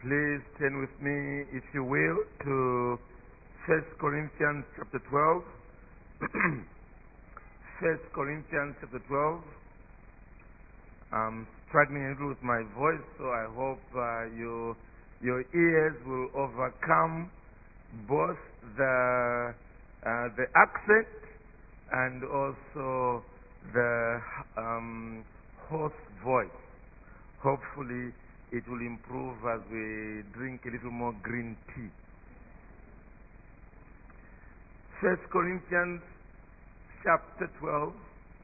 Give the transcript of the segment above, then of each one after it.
Please turn with me, if you will, to 1 Corinthians chapter 12. 1 Corinthians chapter 12. I'm struggling a little with my voice, so I hope your ears will overcome both the accent and also the hoarse voice. Hopefully it will improve as we drink a little more green tea. 1 Corinthians chapter 12.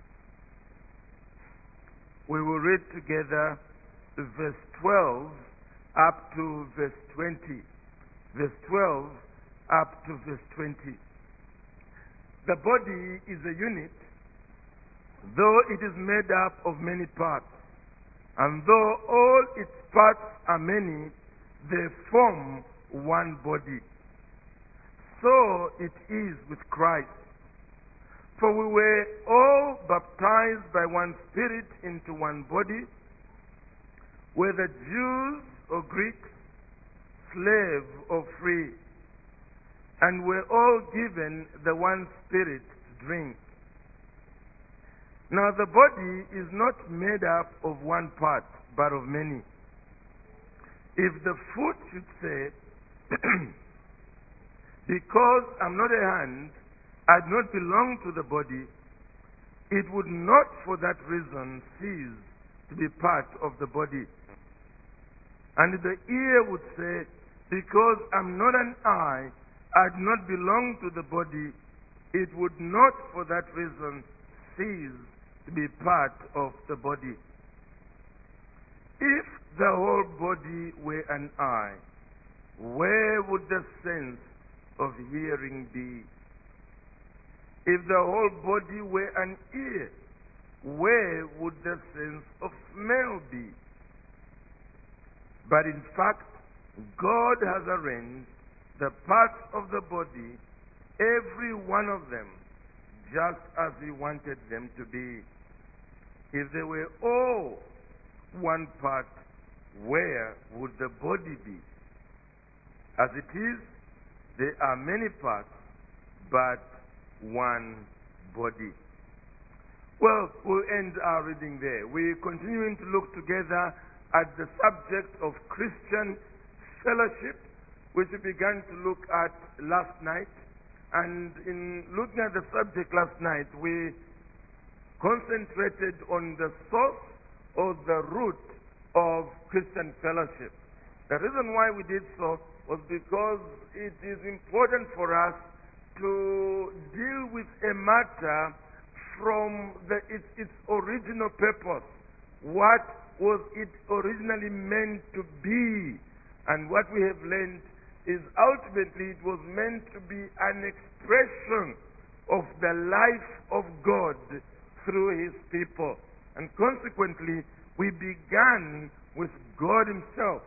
We will read together verse 12 up to verse 20. Verse 12 up to verse 20. The body is a unit, though it is made up of many parts. And though all its parts are many, they form one body. So it is with Christ. For we were all baptized by one Spirit into one body, whether Jews or Greeks, slave or free, and we're all given the one Spirit to drink. Now the body is not made up of one part, but of many. If the foot should say, because I'm not a hand, I do not belong to the body, it would not for that reason cease to be part of the body. And the ear would say, because I'm not an eye, I do not belong to the body, it would not for that reason cease to be part of the body. If the whole body were an eye, where would the sense of hearing be? If the whole body were an ear, where would the sense of smell be? But in fact, God has arranged the parts of the body, every one of them, just as He wanted them to be. If they were all one part, where would the body be? As it is, there are many parts, but one body. Well, we'll end our reading there. We're continuing to look together at the subject of Christian fellowship, which we began to look at last night. And in looking at the subject last night, we concentrated on the source or the root of Christian fellowship. The reason why we did so was because it is important for us to deal with a matter from its original purpose. What was it originally meant to be? And what we have learned is ultimately it was meant to be an expression of the life of God through His people. And consequently, we began with God Himself,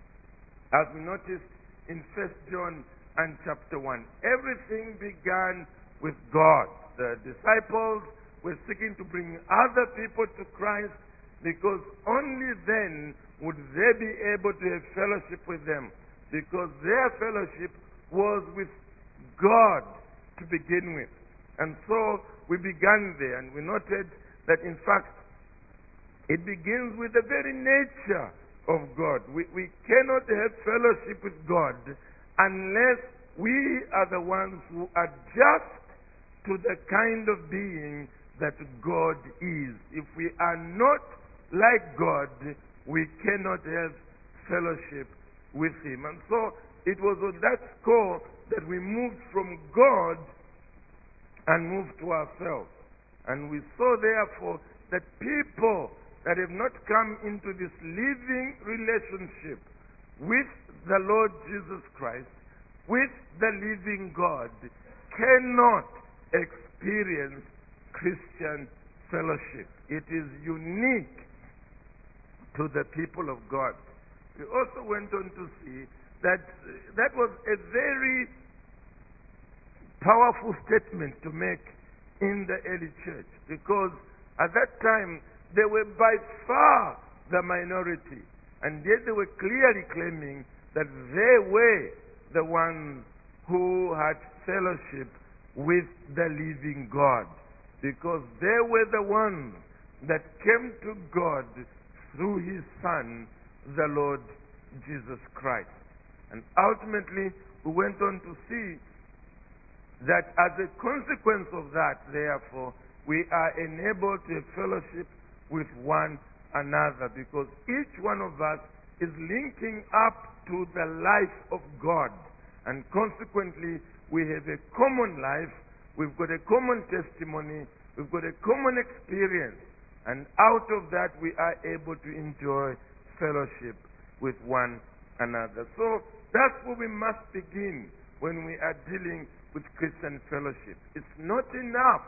as we noticed in 1 John and chapter 1. Everything began with God. The disciples were seeking to bring other people to Christ because only then would they be able to have fellowship with them, because their fellowship was with God to begin with. And so we began there, and we noted that in fact it begins with the very nature of God. We cannot have fellowship with God unless we are the ones who adjust to the kind of being that God is. If we are not like God, we cannot have fellowship with Him. And so it was on that score that we moved from God and moved to ourselves. And we saw therefore that people that have not come into this living relationship with the Lord Jesus Christ, with the living God, cannot experience Christian fellowship. It is unique to the people of God. We also went on to see that that was a very powerful statement to make in the early church, because at that time they were by far the minority, and yet they were clearly claiming that they were the ones who had fellowship with the living God, because they were the ones that came to God through His Son, the Lord Jesus Christ. And ultimately, we went on to see that as a consequence of that, therefore, we are enabled to have fellowship with one another, because each one of us is linking up to the life of God. And consequently, we have a common life, we've got a common testimony, we've got a common experience, and out of that we are able to enjoy fellowship with one another. So that's where we must begin when we are dealing with Christian fellowship. It's not enough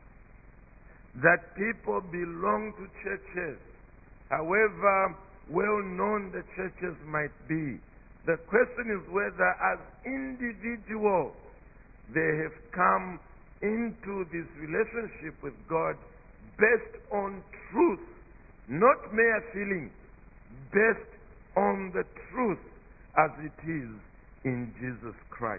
that people belong to churches, however well known the churches might be. The question is whether as individuals they have come into this relationship with God based on truth, not mere feelings, based on the truth as it is in Jesus Christ.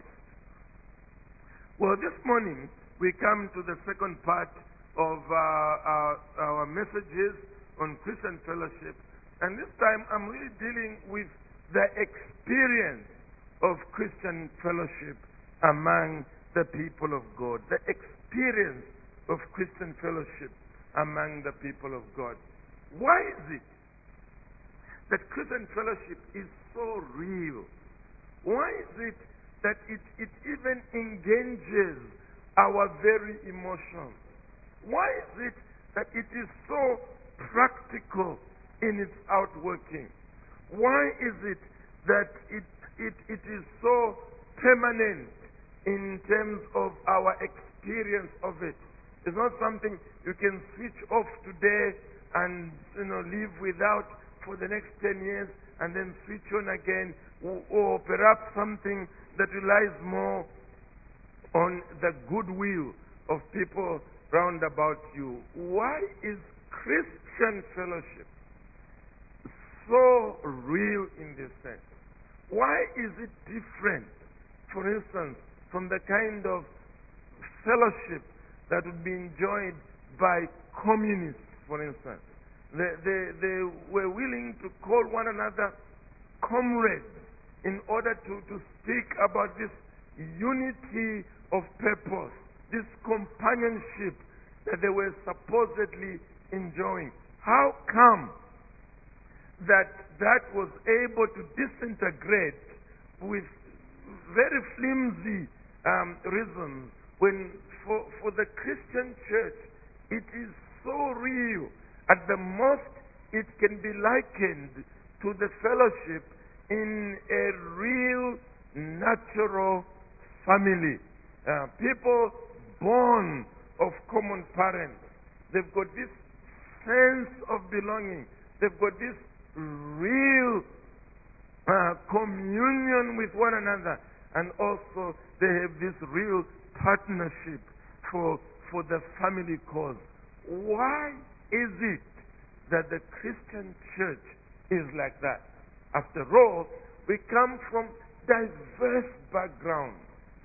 Well, this morning we come to the second part of our messages on Christian fellowship, and this time I'm really dealing with the experience of Christian fellowship among the people of God. The experience of Christian fellowship among the people of God. Why is it that Christian fellowship is so real? Why is it that it even engages our very emotions? Why is it that it is so practical in its outworking? Why is it that it is so permanent in terms of our experience of it? It's not something you can switch off today and live without for the next 10 years and then switch on again, or perhaps something that relies more on the goodwill of people round about you. Why is Christian fellowship so real in this sense? Why is it different, for instance, from the kind of fellowship that would be enjoyed by communists, for instance? They were willing to call one another comrades in order to speak about this unity of purpose, this companionship that they were supposedly enjoying. How come that was able to disintegrate with very flimsy reasons, when for the Christian church it is so real? At the most, it can be likened to the fellowship in a real natural family. People born of common parents, they've got this sense of belonging. They've got this real communion with one another, and also they have this real partnership for the family cause. Why is it that the Christian church is like that? After all, we come from diverse backgrounds.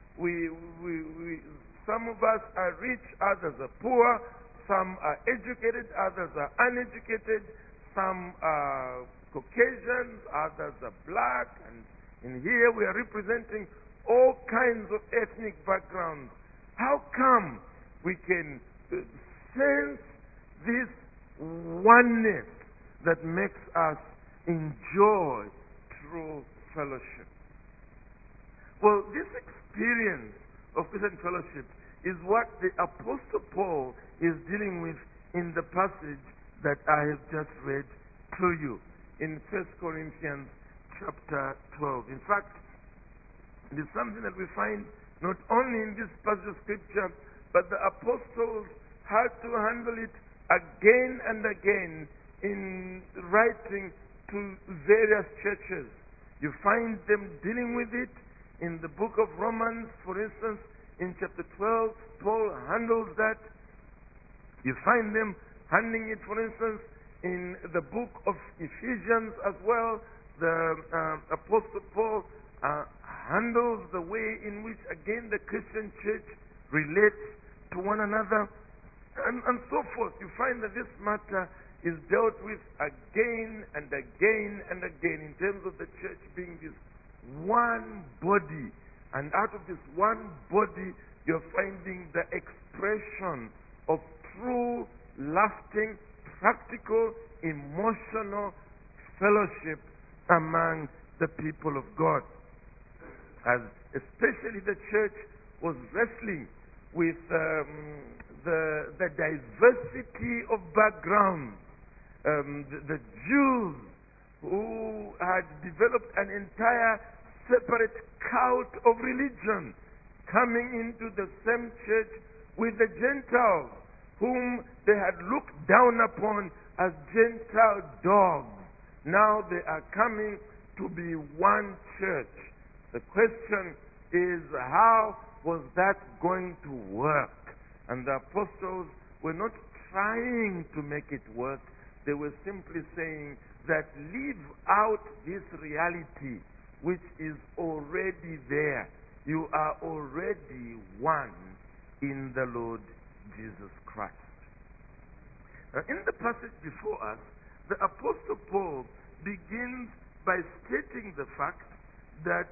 Some of us are rich, others are poor. Some are educated, others are uneducated. Some are Caucasians, others are black. And in here we are representing all kinds of ethnic backgrounds. How come we can sense this oneness that makes us enjoy true fellowship? Well, this experience of Christian fellowship is what the Apostle Paul is dealing with in the passage that I have just read to you in 1 Corinthians chapter 12. In fact, it is something that we find not only in this passage of scripture, but the apostles had to handle it again and again in writing to various churches. You find them dealing with it in the book of Romans, for instance. In chapter 12, Paul handles that. You find them handling it, for instance, in the book of Ephesians as well. the Apostle Paul handles the way in which, again, the Christian church relates to one another, and so forth. You find that this matter is dealt with again and again and again in terms of the church being this one body. And out of this one body, you're finding the expression of true, lasting, practical, emotional fellowship among the people of God. As especially the church was wrestling with the diversity of backgrounds. The Jews who had developed an entire separate cult of religion coming into the same church with the Gentiles whom they had looked down upon as Gentile dogs. Now they are coming to be one church. The question is, how was that going to work? And the apostles were not trying to make it work. They were simply saying that live out this reality which is already there. You are already one in the Lord Jesus Christ. Now, in the passage before us, the Apostle Paul begins by stating the fact that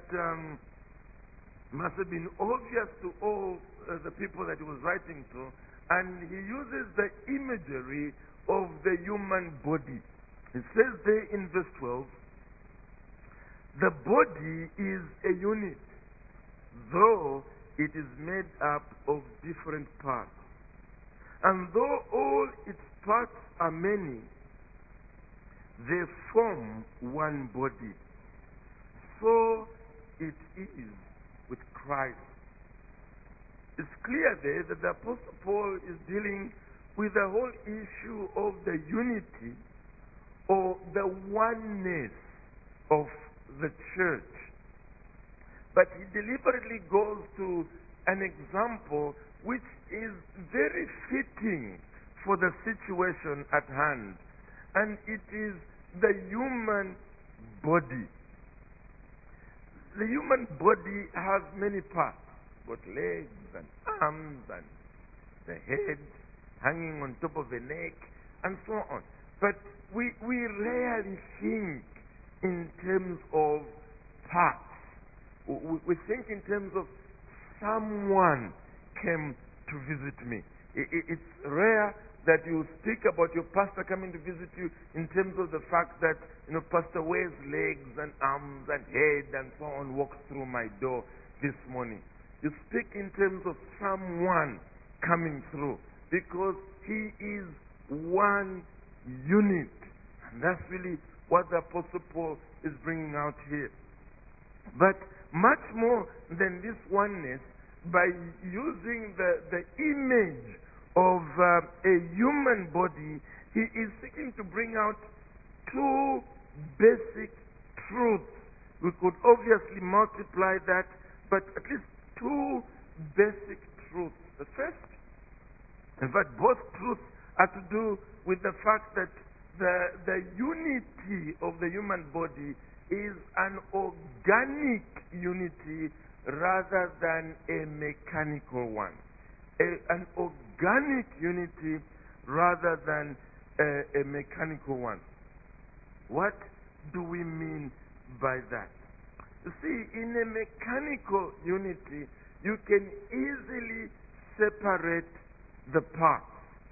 must have been obvious to all the people that he was writing to, and he uses the imagery of the human body. It says there in verse 12, the body is a unit, though it is made up of different parts. And though all its parts are many, they form one body. So it is with Christ. It's clear there that the Apostle Paul is dealing with the whole issue of the unity or the oneness of the church. But he deliberately goes to an example which is very fitting for the situation at hand. And it is the human body. The human body has many parts. Got legs and arms and the head hanging on top of the neck and so on. But we rarely think in terms of parts. We think in terms of someone came to visit me. It's rare that you speak about your pastor coming to visit you in terms of the fact that, pastor wears legs and arms and head and so on, walks through my door this morning. You speak in terms of someone coming through because he is one unit. And that's really what the Apostle Paul is bringing out here. But much more than this oneness, by using the image of a human body, he is seeking to bring out two basic truths. We could obviously multiply that, but at least two basic truths. The first, in fact, both truths are to do with the fact that the unity of the human body is an organic unity rather than a mechanical one. An organic unity rather than a mechanical one. What do we mean by that? You see, in a mechanical unity, you can easily separate the parts.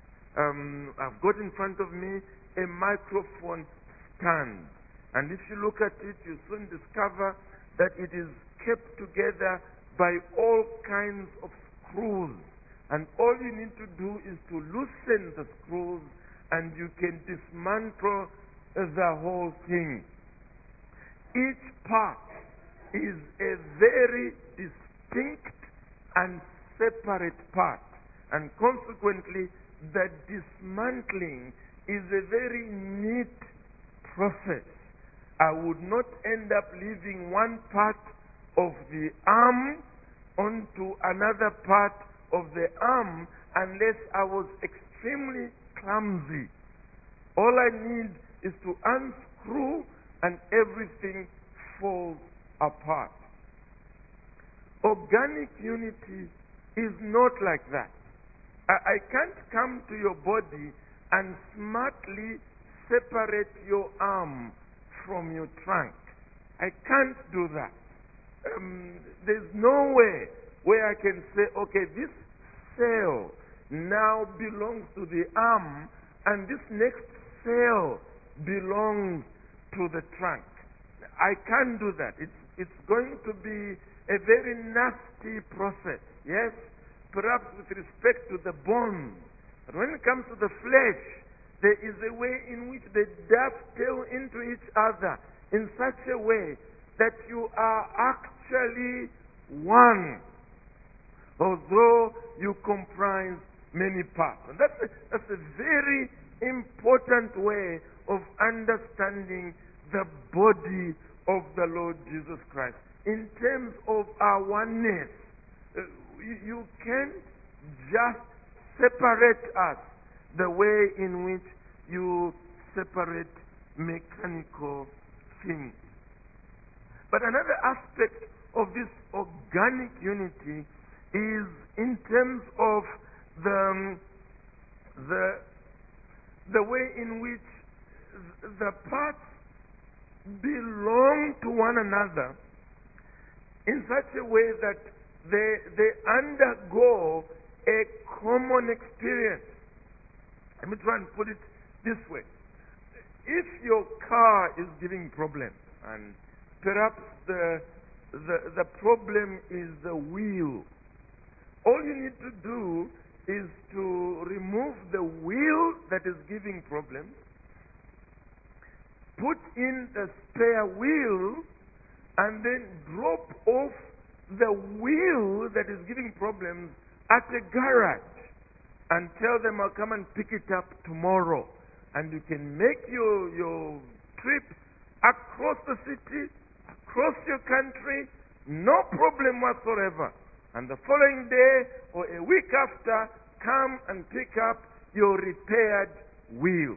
I've got in front of me a microphone stand. And if you look at it, you soon discover that it is kept together by all kinds of screws. And all you need to do is to loosen the screws and you can dismantle the whole thing. Each part is a very distinct and separate part. And consequently, the dismantling is a very neat process. I would not end up leaving one part of the arm onto another part of the arm unless I was extremely clumsy. All I need is to unscrew and everything falls apart. Organic unity is not like that. I can't come to your body and smartly separate your arm from your trunk. I can't do that. There's no way where I can say, okay, this cell now belongs to the arm and this next cell belongs to the trunk. I can't do that. It's going to be a very nasty process. Yes? Perhaps with respect to the bones. But when it comes to the flesh, there is a way in which they dovetail into each other in such a way that you are actually one, although you comprise many parts. And that's a very important way of understanding the body of the Lord Jesus Christ. In terms of our oneness, you can't just separate us the way in which you separate mechanical things. But another aspect of this organic unity is in terms of the way in which the parts belong to one another in such a way that they undergo a common experience. Let me try and put it this way. If your car is giving problems, and perhaps the problem is the wheel, all you need to do is to remove the wheel that is giving problems, put in the spare wheel, and then drop off the wheel that is giving problems at a garage and tell them I'll come and pick it up tomorrow. And you can make your trip across the city, across your country, no problem whatsoever. And the following day or a week after, come and pick up your repaired wheel.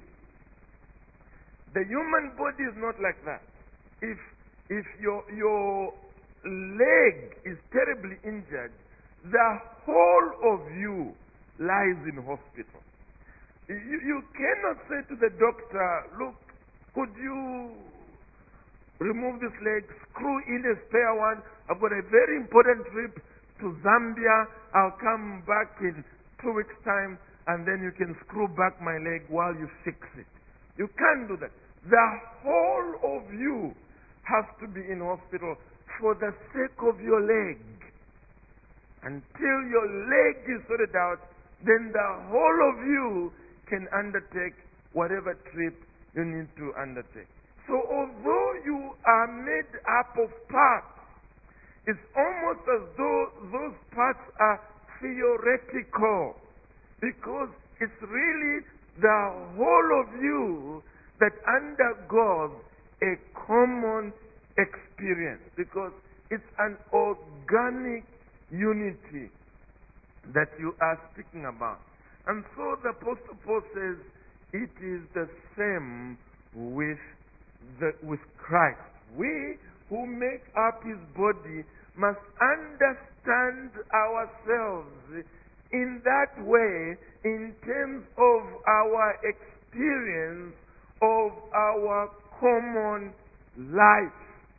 The human body is not like that. If your leg is terribly injured, the whole of you lies in hospital. You cannot say to the doctor, look, could you remove this leg, screw in a spare one, I've got a very important trip to Zambia, I'll come back in 2 weeks' time, and then you can screw back my leg while you fix it. You can't do that. The whole of you has to be in hospital for the sake of your leg. Until your leg is sorted out, then the whole of you can undertake whatever trip you need to undertake. So although you are made up of parts, it's almost as though those parts are theoretical, because it's really the whole of you that undergoes a common experience, because it's an organic unity that you are speaking about. And so the Apostle Paul says it is the same with Christ. We who make up his body must understand ourselves in that way in terms of our experience of our common life.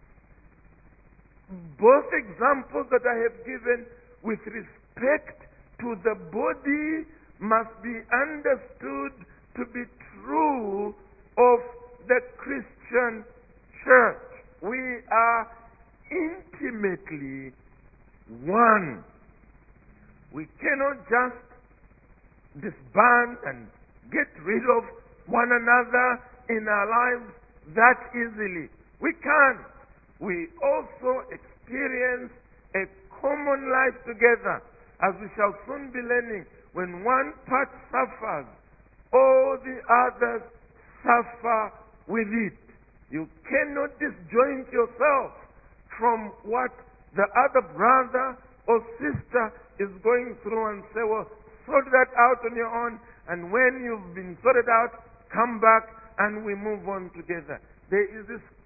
Both examples that I have given with respect to the body must be understood to be true of the Christian church. We are intimately one. We cannot just disband and get rid of one another in our lives that easily. We can't. We also experience a common life together, as we shall soon be learning. When one part suffers, all the others suffer with it. You cannot disjoint yourself from what the other brother or sister is going through and say, well, sort that out on your own, and when you've been sorted out, come back and we move on together. There is this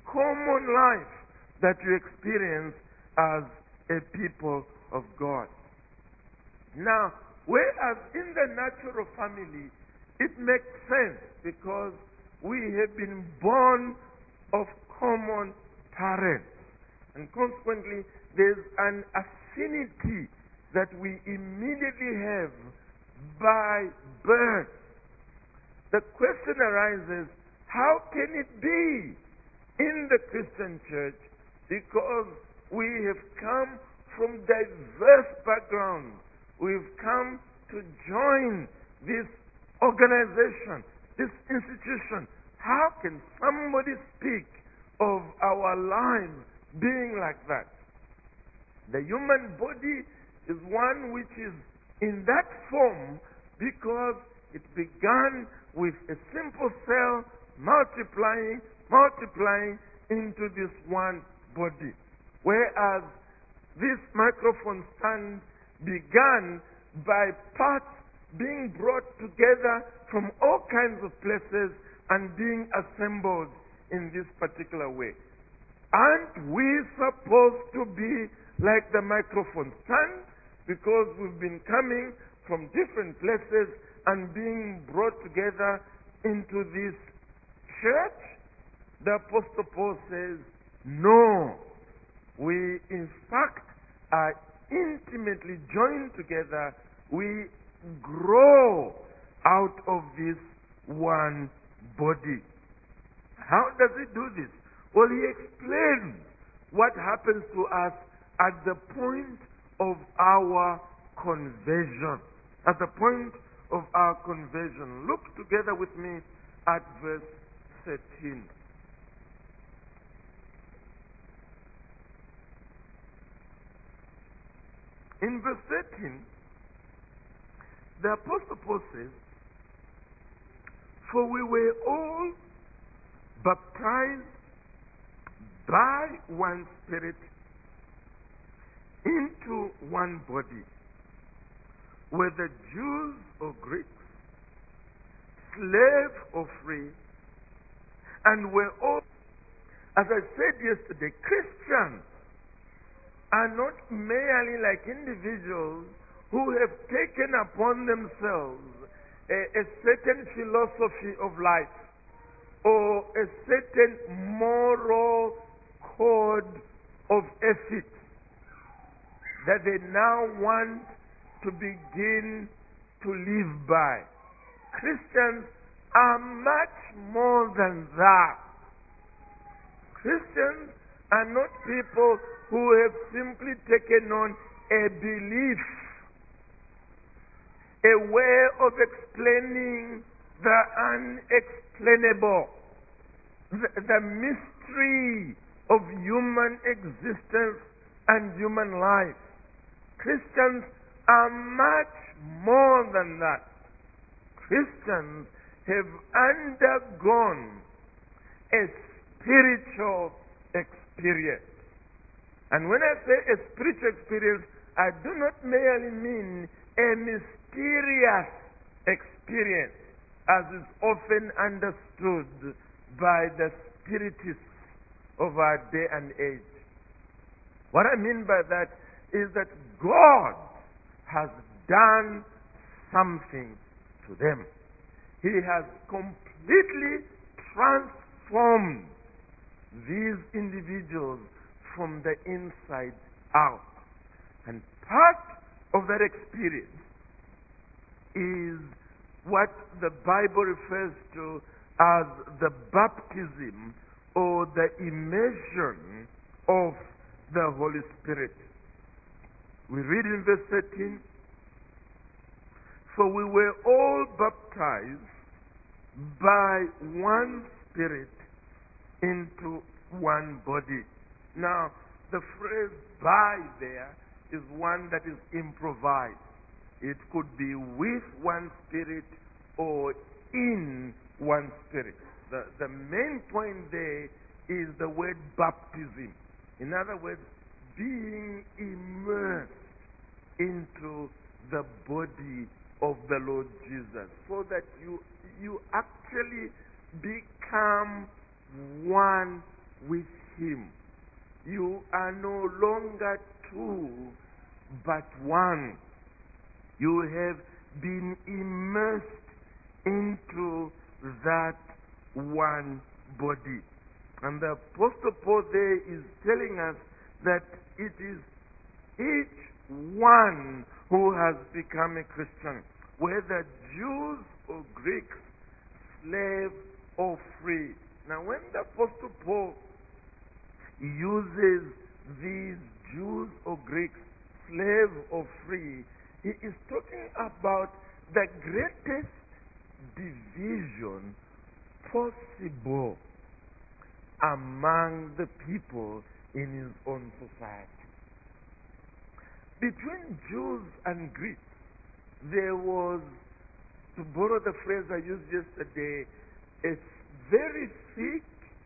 common life that you experience as a people of God. Now, whereas in the natural family, it makes sense because we have been born of common parents. And consequently, there's an affinity that we immediately have by birth. The question arises, how can it be in the Christian church? Because we have come from diverse backgrounds. We've come to join this organization, this institution. How can somebody speak of our lives being like that? The human body is one which is in that form because it began with a simple cell multiplying into this one body. Whereas this microphone stand began by parts being brought together from all kinds of places and being assembled in this particular way. Aren't we supposed to be like the microphone stand? Because we've been coming from different places and being brought together into this church? The Apostle Paul says, no. We, in fact, are intimately joined together. We grow out of this one body. How does he do this? Well, he explains what happens to us at the point of our conversion. At the point of our conversion. Look together with me at verse 13. In verse 13, the Apostle Paul says, for we were all baptized by one Spirit into one body, whether Jews or Greeks, slave or free, and we're all, as I said yesterday, Christians are not merely like individuals who have taken upon themselves a certain philosophy of life or a certain moral code of ethics that they now want to begin to live by. Christians are much more than that. Christians are not people who have simply taken on a belief, a way of explaining the unexplainable, the mystery of human existence and human life. Christians are much more than that. Christians have undergone a spiritual experience. And when I say a spiritual experience, I do not merely mean a mysterious experience, as is often understood by the spiritists of our day and age. What I mean by that is that God has done something to them. He has completely transformed these individuals from the inside out. And part of that experience is what the Bible refers to as the baptism or the immersion of the Holy Spirit. We read in verse 13, for we were all baptized by one Spirit into one body. Now, the phrase by there is one that is improvised. It could be with one Spirit or in one Spirit. The main point there is the word baptism. In other words, being immersed into the body of the Lord Jesus, so that you actually become one with him. You are no longer two, but one. You have been immersed into that one body. And the Apostle Paul there is telling us that it is each one who has become a Christian, whether Jews or Greeks, slave or free. Now when the Apostle Paul uses these Jews or Greeks, slave or free, he is talking about the greatest division possible among the people in his own society. Between Jews and Greeks, there was, to borrow the phrase I used yesterday, a very thick,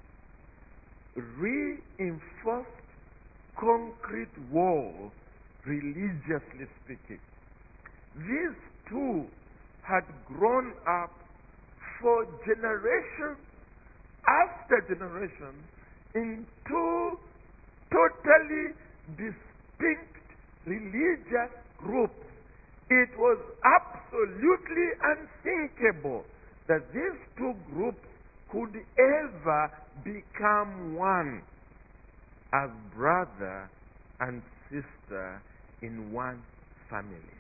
reinforced concrete wall, religiously speaking. These two had grown up for generations after generations in two totally distinct religious groups. It was absolutely unthinkable that these two groups could ever become one as brother and sister in one family.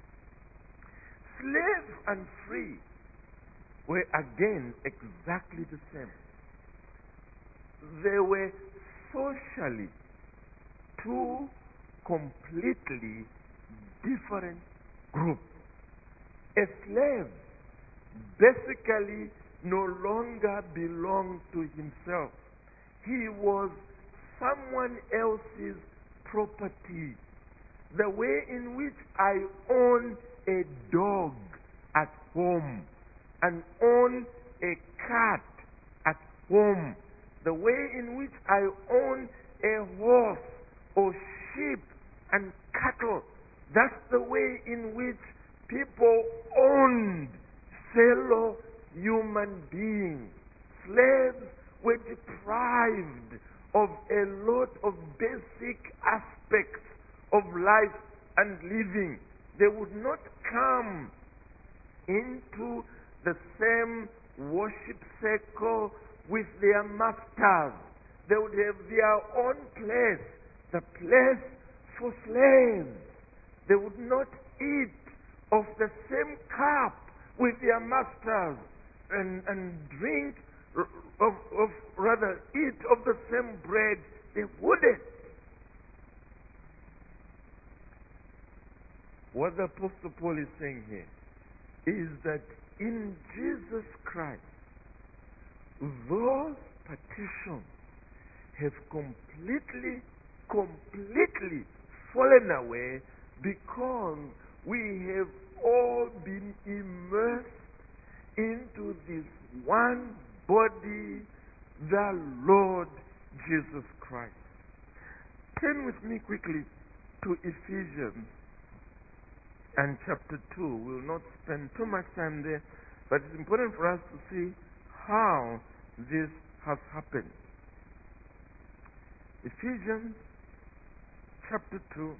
Slave and free were again exactly the same. They were socially two completely different groups. A slave basically no longer belonged to himself. He was someone else's property. The way in which I own a dog at home and own a cat at home, the way in which I own a horse or sheep and cattle, that's the way in which people owned fellow human beings. Slaves were deprived of a lot of basic aspects of life and living. They would not come into the same worship circle with their masters. They would have their own place, the place for slaves. They would not eat of the same cup with their masters and drink rather eat of the same bread. They wouldn't. What the Apostle Paul is saying here is that in Jesus Christ, those partitions have completely fallen away because we have all been immersed into this one body, the Lord Jesus Christ. Turn with me quickly to Ephesians and chapter 2. We will not spend too much time there, but it's important for us to see how this has happened. Ephesians chapter 2.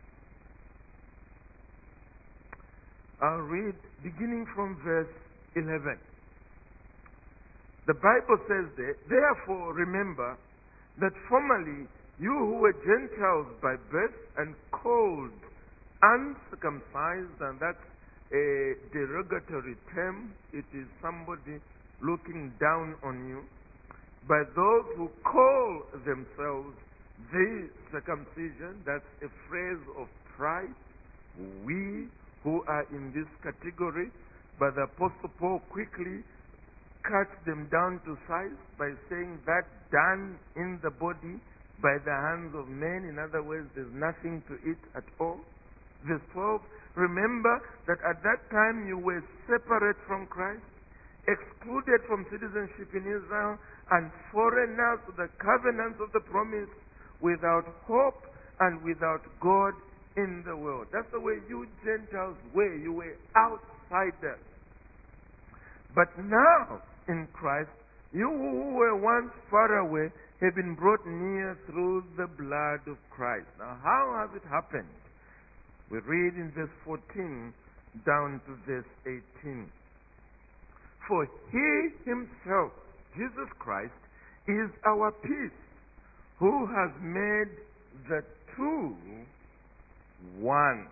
I'll read beginning from verse 11. The Bible says there, therefore remember that formerly you who were Gentiles by birth and called uncircumcised, and that's a derogatory term. It is somebody looking down on you, by those who call themselves the circumcision. That's a phrase of pride. We who are in this category, but the Apostle Paul quickly cuts them down to size by saying that done in the body by the hands of men. In other words, there's nothing to it at all. Verse 12, remember that at that time you were separate from Christ, excluded from citizenship in Israel, and foreigners to the covenants of the promise, without hope and without God in the world. That's the way you Gentiles were. You were outsiders. But now, in Christ, you who were once far away have been brought near through the blood of Christ. Now, how has it happened? We read in verse 14 down to verse 18. For he himself, Jesus Christ, is our peace, who has made the two one.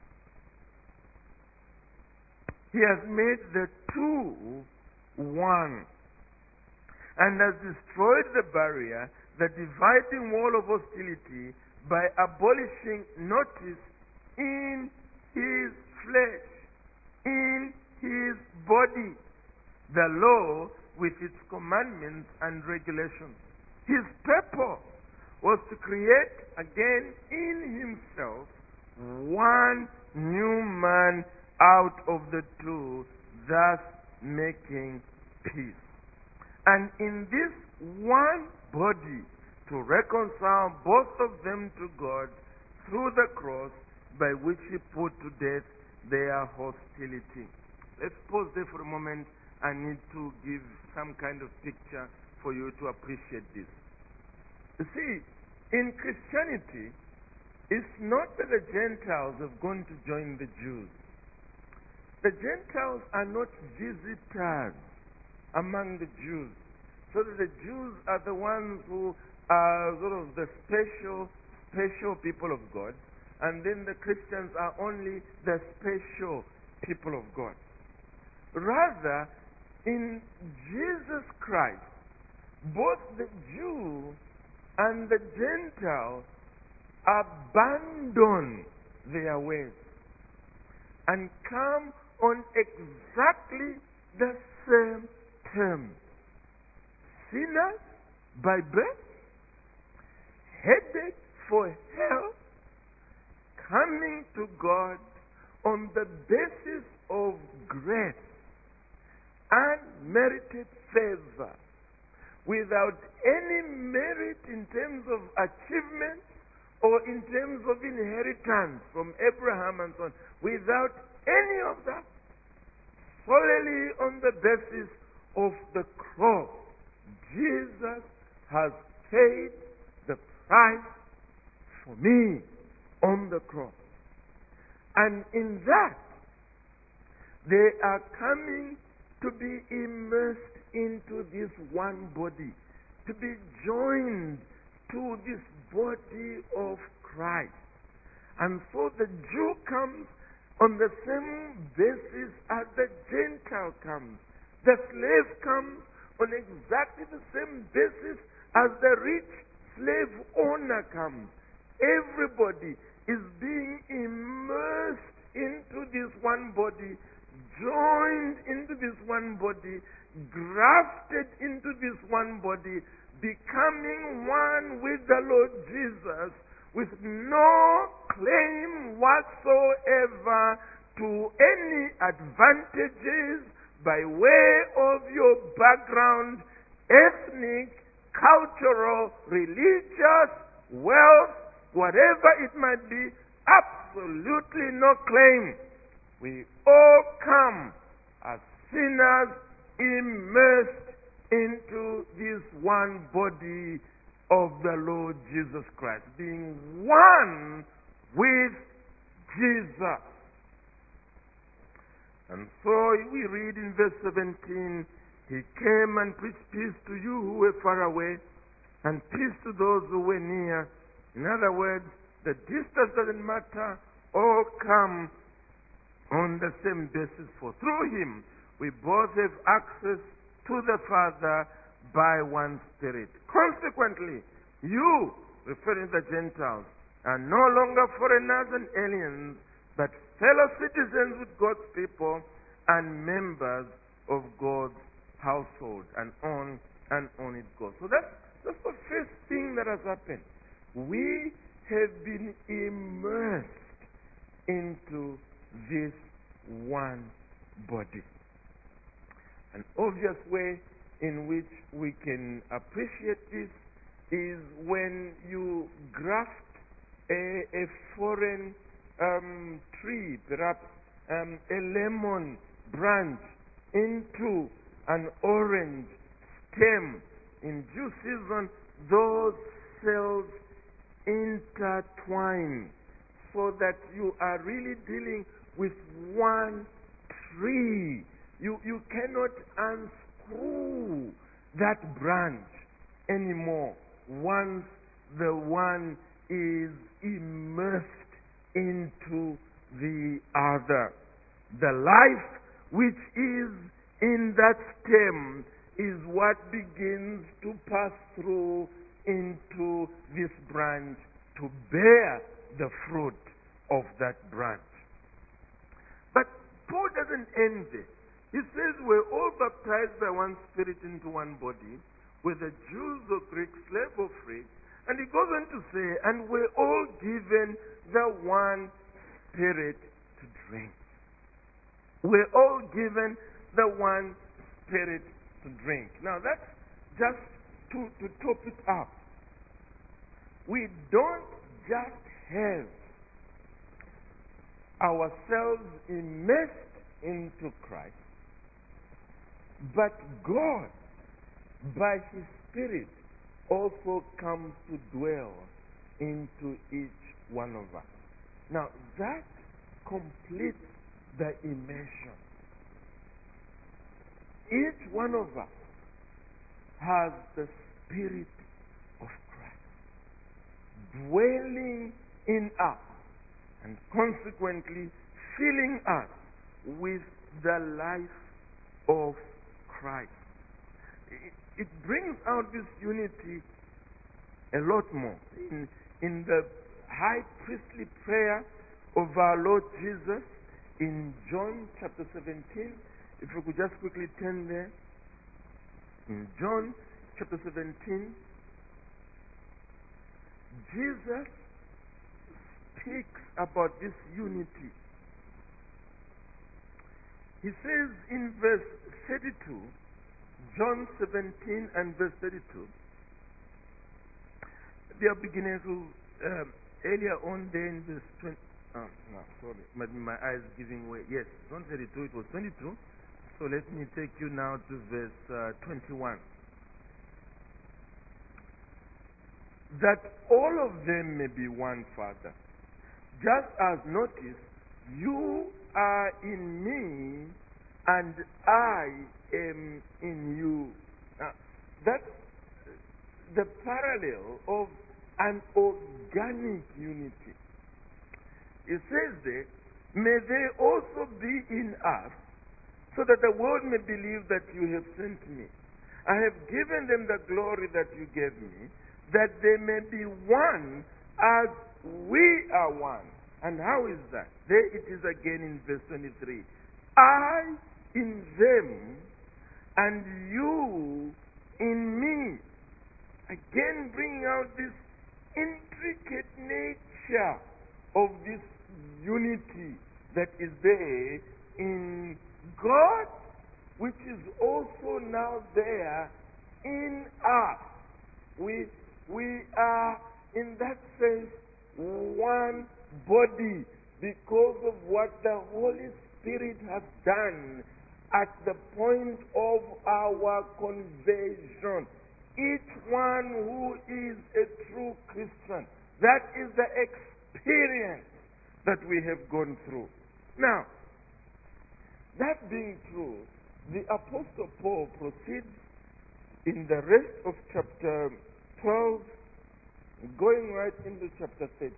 He has made the two one, and has destroyed the barrier, the dividing wall of hostility, by abolishing, notice, in his flesh, in his body, the law with its commandments and regulations. His purpose was to create again in himself one new man out of the two, thus making peace. And in this one body to reconcile both of them to God through the cross, by which he put to death their hostility. Let's pause there for a moment. I need to give some kind of picture for you to appreciate this. You see, in Christianity, it's not that the Gentiles have gone to join the Jews. The Gentiles are not visitors among the Jews. So that the Jews are the ones who are sort of the special people of God, and then the Christians are only the special people of God. Rather, in Jesus Christ, both the Jew and the Gentile abandon their ways and come on exactly the same terms. Sinners by birth, headed for hell, coming to God on the basis of grace, unmerited favor, without any merit in terms of achievement or in terms of inheritance from Abraham and so on, without any of that, solely on the basis of the cross. Jesus has paid the price for me on the cross. And in that, they are coming to be immersed into this one body, to be joined to this body of Christ. And so the Jew comes on the same basis as the Gentile comes. The slave comes on exactly the same basis as the rich slave owner comes. Everybody is being immersed into this one body, joined into this one body, grafted into this one body, becoming one with the Lord Jesus, with no claim whatsoever to any advantages by way of your background, ethnic, cultural, religious, wealth, whatever it might be, absolutely no claim. We all come as sinners immersed into this one body of the Lord Jesus Christ, being one with Jesus. And so we read in verse 17, he came and preached peace to you who were far away, and peace to those who were near. In other words, the distance doesn't matter, all come on the same basis. For through him, we both have access to the Father by one Spirit. Consequently, you, referring to the Gentiles, are no longer foreigners and aliens, but fellow citizens with God's people and members of God's household. And on it goes. So that's the first thing that has happened. We have been immersed into this one body. An obvious way in which we can appreciate this is when you graft a foreign tree, perhaps a lemon branch, into an orange stem. In due season, those cells intertwine so that you are really dealing with one tree. You cannot unscrew that branch anymore once the one is immersed into the other. The life which is in that stem is what begins to pass through into this branch to bear the fruit of that branch. But Paul doesn't end there. He says we're all baptized by one Spirit into one body, whether Jews or Greeks, slave or free. And he goes on to say, and we're all given the one Spirit to drink. We're all given the one Spirit to drink. Now that's just to top it up. We don't just have ourselves immersed into Christ, but God, by His Spirit, also comes to dwell into each one of us. Now that completes the immersion. Each one of us has the Spirit of Christ dwelling in us and consequently filling us with the life of Christ. It brings out this unity a lot more. In the high priestly prayer of our Lord Jesus in John chapter 17, if we could just quickly turn there. In John chapter 17, Jesus speaks about this unity. He says in verse 32, John 17 and verse 32, we are beginning to, earlier on there in verse 20, my eyes giving way. Yes, John 32, it was 22. So let me take you now to verse 21. That all of them may be one, Father. Just as, notice, you are in me and I am in you. Now, that's the parallel of an organic unity. It says there, may they also be in us, so that the world may believe that you have sent me. I have given them the glory that you gave me, that they may be one as we are one. And how is that? There it is again in verse 23. I in them and you in me. Again bringing out this intricate nature of this unity that is there in God, which is also now there in us. We are, in that sense, one body because of what the Holy Spirit has done at the point of our conversion. Each one who is a true Christian, that is the experience that we have gone through. Now, that being true, the Apostle Paul proceeds in the rest of chapter 12, going right into chapter 13,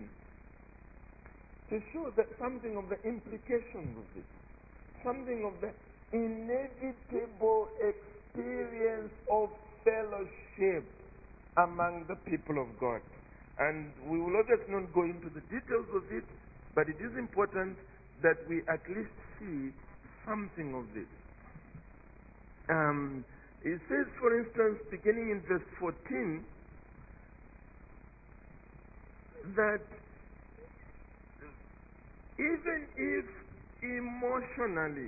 to show that something of the implications of this, something of the inevitable experience of fellowship among the people of God. And we will obviously not go into the details of it, but it is important that we at least see something of this. It says, for instance, beginning in verse 14, that even if emotionally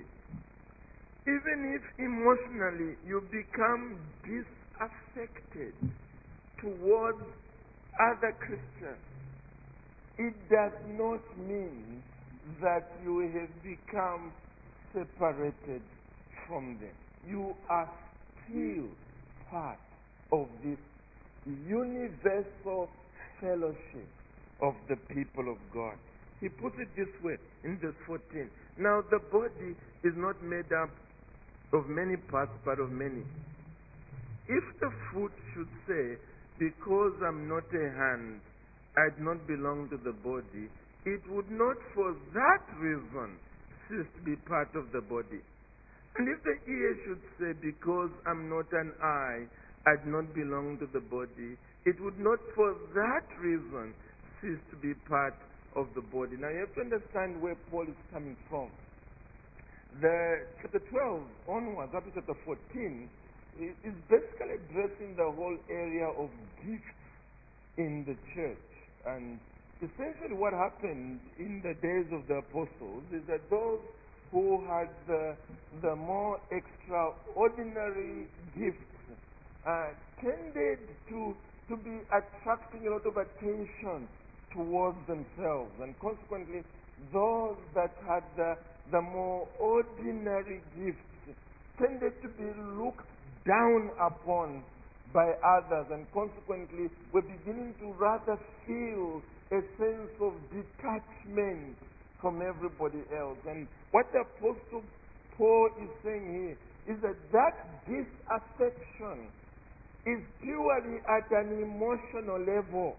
you become disaffected towards other Christians, it does not mean that you have become separated from them. You are still part of this universal fellowship of the people of God. He puts it this way in verse 14. Now the body is not made up of many parts, but of many. If the foot should say, because I'm not a hand, I do not belong to the body, it would not for that reason cease to be part of the body. And if the ear should say, because I'm not an eye, I do not belong to the body, it would not for that reason cease to be part of the body. Now you have to understand where Paul is coming from. The chapter 12 onwards, up to chapter 14, is basically addressing the whole area of gifts in the church. And essentially what happened in the days of the apostles is that those who had the more extraordinary gifts tended to be attracting a lot of attention towards themselves, and consequently those that had the more ordinary gifts tended to be looked down upon by others, and consequently were beginning to rather feel a sense of detachment from everybody else. And what the Apostle Paul is saying here is that disaffection is purely at an emotional level.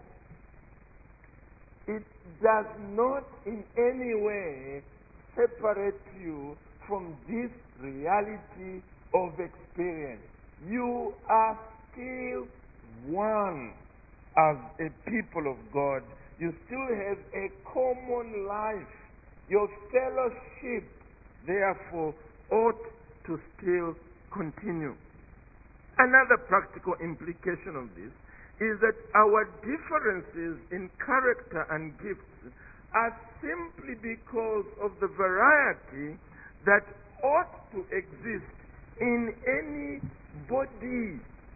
It does not in any way separate you from this reality of experience. You are still one as a people of God. You still have a common life. Your fellowship, therefore, ought to still continue. Another practical implication of this is that our differences in character and gifts are simply because of the variety that ought to exist in any body.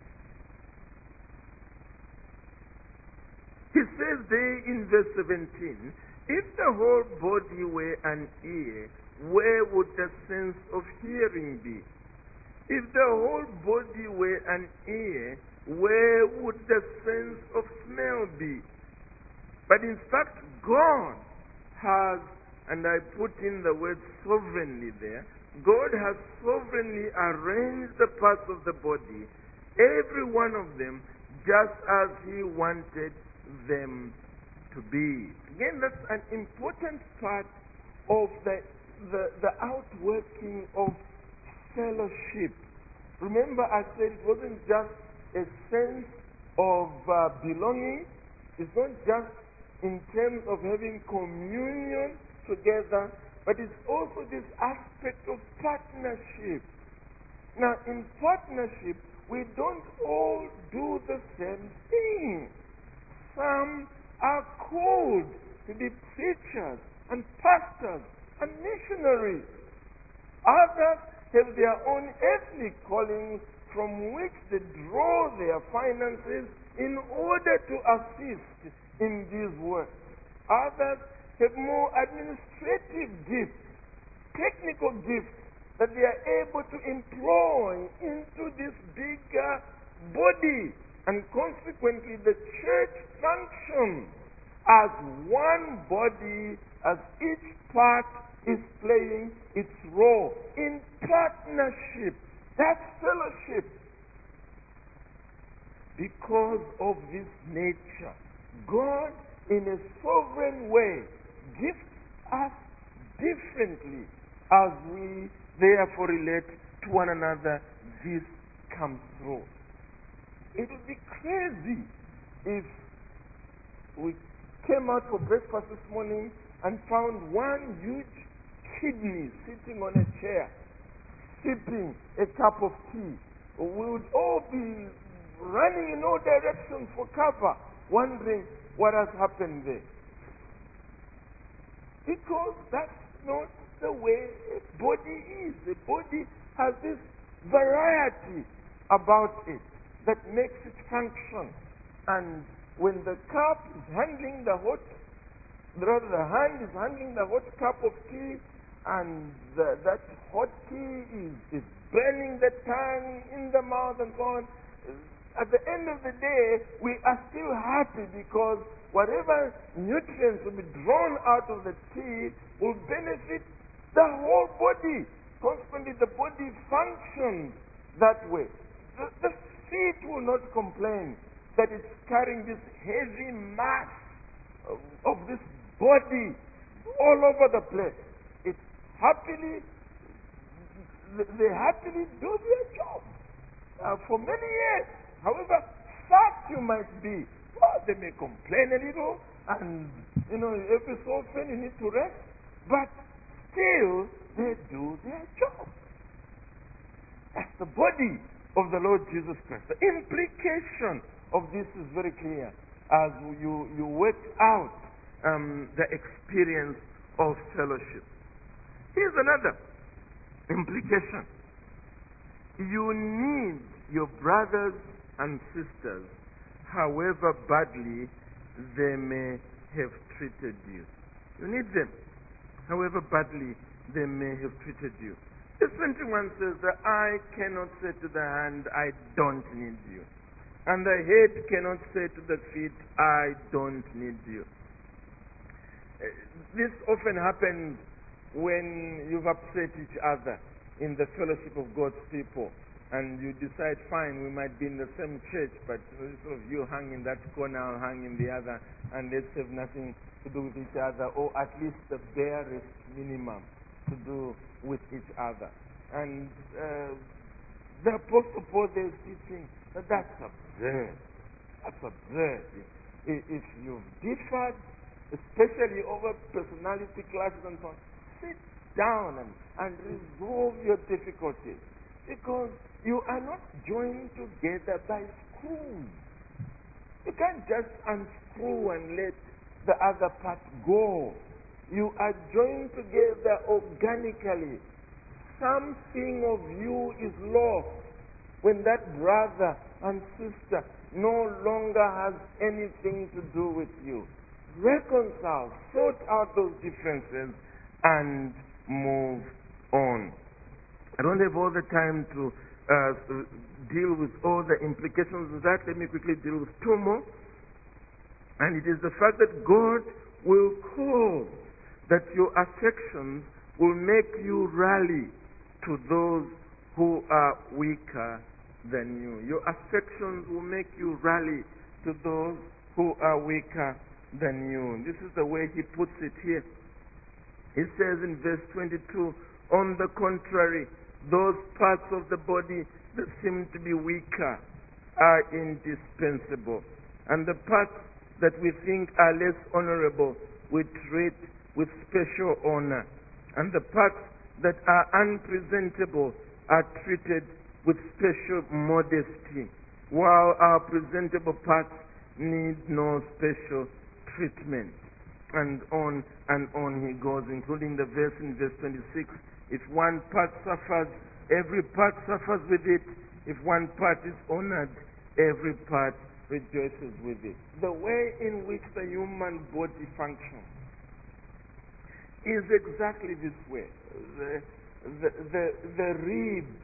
He says there in verse 17, if the whole body were an ear, where would the sense of hearing be? If the whole body were an ear, where would the sense of smell be? But in fact, God has, and I put in the word sovereignly there, God has sovereignly arranged the parts of the body, every one of them, just as He wanted them to be. Again, that's an important part of the outworking of fellowship. Remember, I said it wasn't just a sense of belonging. It's not just in terms of having communion together, but it's also this aspect of partnership. Now, in partnership, we don't all do the same thing. Some are called to be preachers and pastors and missionaries. Others have their own ethnic callings from which they draw their finances in order to assist in these works. Others have more administrative gifts, technical gifts that they are able to employ into this bigger body. And consequently, the church functions as one body, as each part is playing its role in partnership. That's fellowship. Because of this nature, God, in a sovereign way, gifts us differently as we therefore relate to one another. This comes through. It would be crazy if we came out for breakfast this morning and found one huge kidney sitting on a chair, sipping a cup of tea. We would all be running in all directions for cover, wondering what has happened there. Because that's not the way a body is. A body has this variety about it that makes it function. And when the cup is handling the hand is handling the hot cup of tea, and that hot tea is burning the tongue in the mouth and so on, at the end of the day, we are still happy because whatever nutrients will be drawn out of the tea will benefit the whole body. Consequently, the body functions that way. The feet will not complain that it's carrying this heavy mass of this body all over the place. It happily, they happily do their job for many years. However fat you might be, well, they may complain a little, and every so often you need to rest, but still they do their job. That's the body of the Lord Jesus Christ. The implication of this is very clear as you work out the experience of fellowship. Here's another implication. You need your brothers and sisters, however badly they may have treated you. You need them, however badly they may have treated you. Verse 21 says, the eye cannot say to the hand, I don't need you. And the head cannot say to the feet, I don't need you. This often happens when you've upset each other in the fellowship of God's people. And you decide, fine, we might be in the same church, but instead of you hang in that corner, I'll hang in the other, and let's have nothing to do with each other, or at least the barest minimum to do with each other. And the Apostle Paul is teaching that that's absurd. That's absurd. If you've differed, especially over personality clashes and so on, sit down and resolve your difficulties. Because you are not joined together by screws. You can't just unscrew and let the other part go. You are joined together organically. Something of you is lost when that brother and sister no longer has anything to do with you. Reconcile, sort out those differences, and move on. I don't have all the time to deal with all the implications of that. Let me quickly deal with two more. And it is the fact that God will cause that your affections will make you rally to those who are weaker than you. Your affections will make you rally to those who are weaker than you. This is the way he puts it here. He says in verse 22, on the contrary, those parts of the body that seem to be weaker are indispensable. And the parts that we think are less honorable, we treat with special honor. And the parts that are unpresentable are treated with special modesty, while our presentable parts need no special treatment. And on he goes, including the verse in verse 26. If one part suffers, every part suffers with it. If one part is honored, every part rejoices with it. The way in which the human body functions is exactly this way. The ribs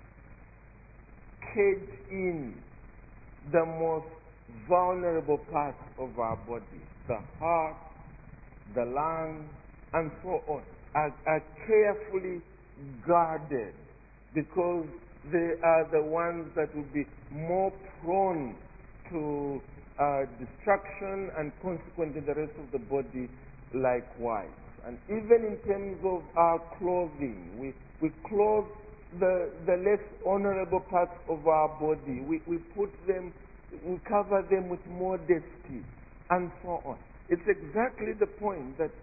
cage in the most vulnerable parts of our body. The heart, the lungs, and so on are carefully guarded because they are the ones that will be more prone to destruction, and consequently the rest of the body likewise. And even in terms of our clothing, we clothe the less honorable parts of our body. We cover them with modesty and so on. It's exactly the point that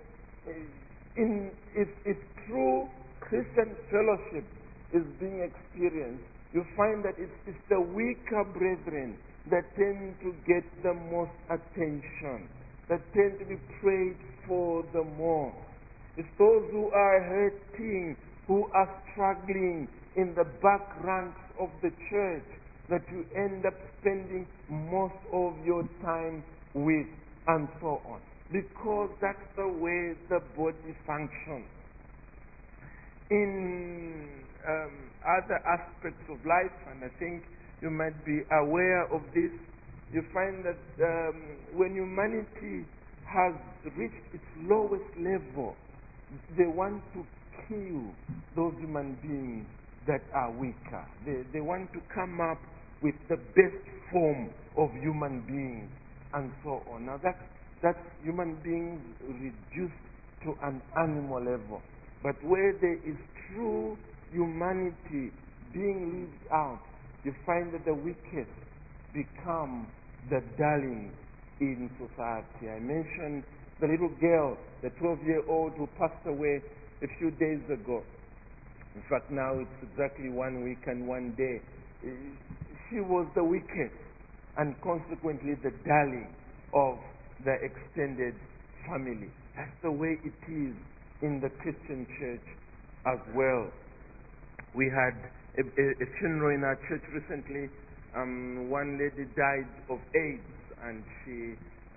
if true Christian fellowship is being experienced, you find that it's the weaker brethren that tend to get the most attention, that tend to be prayed for the most. It's those who are hurting, who are struggling in the back ranks of the church that you end up spending most of your time with, and so on. Because that's the way the body functions. In other aspects of life, and I think you might be aware of this. You find that when humanity has reached its lowest level, they want to kill those human beings that are weaker. They want to come up with the best form of human beings and so on. Now that's human beings reduced to an animal level. But where there is true humanity being lived out, you find that the wicked become the darling in society. I mentioned the little girl, the 12-year-old who passed away a few days ago. In fact, now it's exactly 1 week and 1 day. She was the wicked and consequently the darling of the extended family. That's the way it is in the Christian church as well. We had a funeral in our church recently. One lady died of AIDS, and she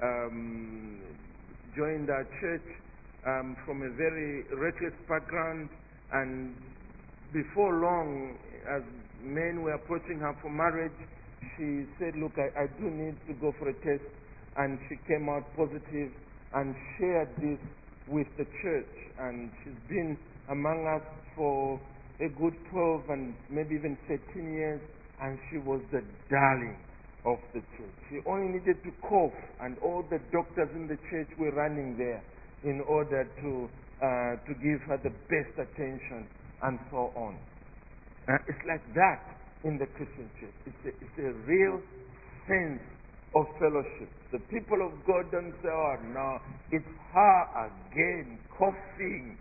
joined our church from a very reckless background, and before long, as men were approaching her for marriage, she said, look, I do need to go for a test, and she came out positive and shared this with the church, and she's been among us for a good 12 and maybe even 13 years, and she was the darling of the church. She only needed to cough, and all the doctors in the church were running there in order to give her the best attention and so on. It's like that in the Christian church. It's a real sense of fellowship. The people of God don't say, oh no, it's her again, coughing.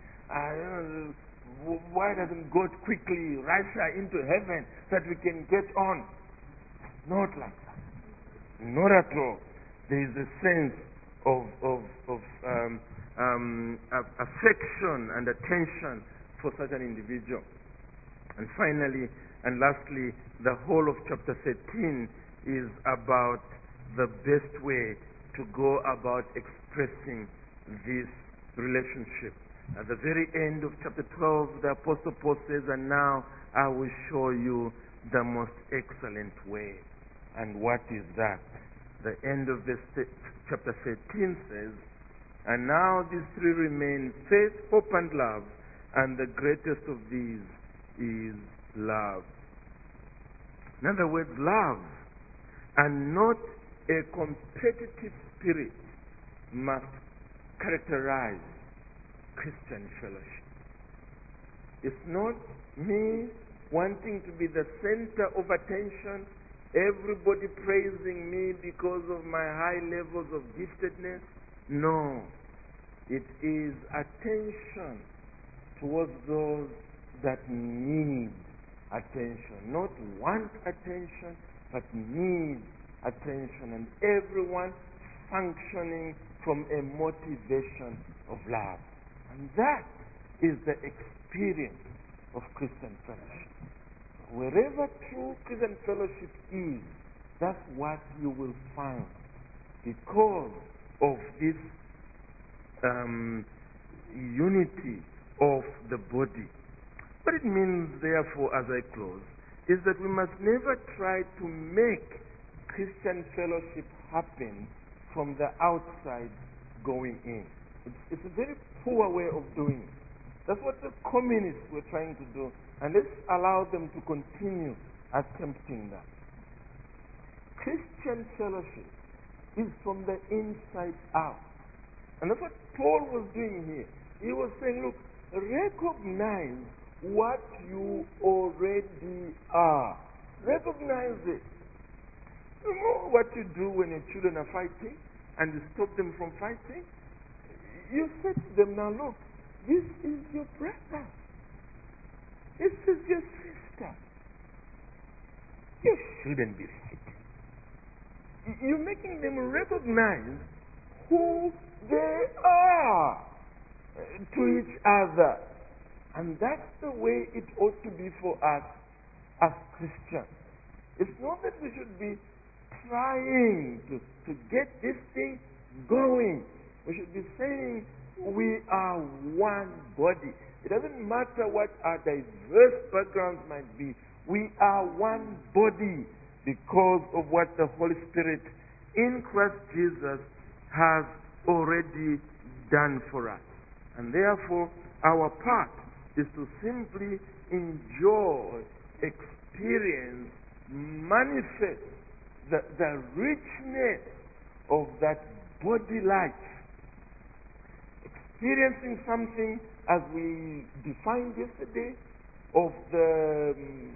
Why doesn't God quickly rush her into heaven so that we can get on? Not like that. Not at all. There is a sense of affection and attention for such an individual. And finally, and lastly, the whole of chapter 13 is about the best way to go about expressing this relationship. At the very end of chapter 12, the Apostle Paul says, and now I will show you the most excellent way. And what is that? The end of this chapter 13 says, and now these three remain, faith, hope, and love, and the greatest of these is love. In other words, love, and not a competitive spirit, must characterize Christian fellowship. It's not me wanting to be the center of attention, everybody praising me because of my high levels of giftedness. No. It is attention towards those that need attention. Not want attention, but need attention. And everyone functioning from a motivation of love. And that is the experience of Christian fellowship. Wherever true Christian fellowship is, that's what you will find. Because of this unity of the body. What it means, therefore, as I close, is that we must never try to make Christian fellowship happen from the outside going in. It's a very poor way of doing it. That's what the communists were trying to do, and let's allow them to continue attempting that. Christian fellowship is from the inside out. And that's what Paul was doing here. He was saying, look, recognize what you already are. Recognize it. You know what you do when your children are fighting and you stop them from fighting? You say to them, now look, this is your brother. This is your sister. You shouldn't be fighting. You're making them recognize who they are to each other. And that's the way it ought to be for us as Christians. It's not that we should be trying to get this thing going. We should be saying we are one body. It doesn't matter what our diverse backgrounds might be. We are one body. because of what the Holy Spirit in Christ Jesus has already done for us. And therefore, our part is to simply enjoy, experience, manifest the richness of that body life. Experiencing something, as we defined yesterday, of the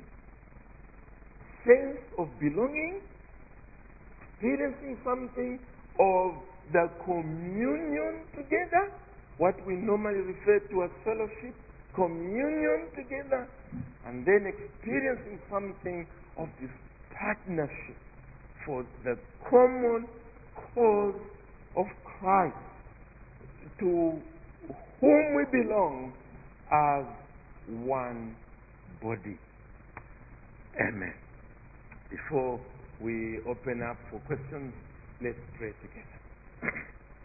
sense of belonging, experiencing something of the communion together, what we normally refer to as fellowship, communion together, and then experiencing something of this partnership for the common cause of Christ, to whom we belong as one body. Amen. Before we open up for questions, let's pray together.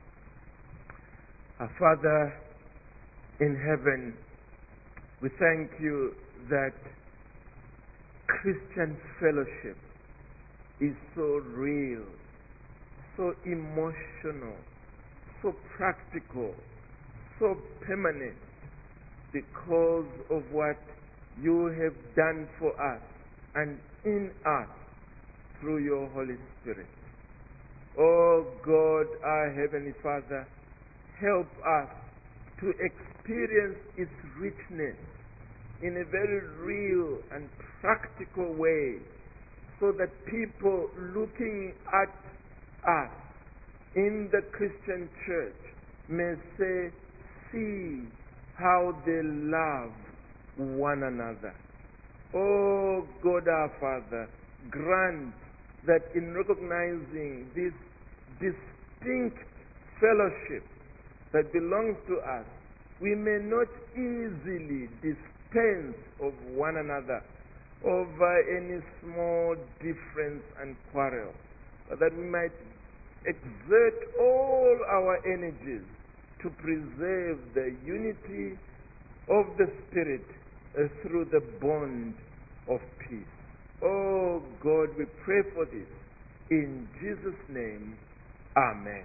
Our Father in heaven, we thank you that Christian fellowship is so real, so emotional, so practical, so permanent, because of what you have done for us and in us through your Holy Spirit. Oh God, our Heavenly Father, help us to experience its richness in a very real and practical way, so that people looking at us in the Christian church may say, see how they love one another. Oh God our Father, grant that in recognizing this distinct fellowship that belongs to us, we may not easily dispense of one another over any small difference and quarrel, but that we might exert all our energies to preserve the unity of the Spirit through the bond of peace. Oh God, we pray for this. In Jesus' name, amen.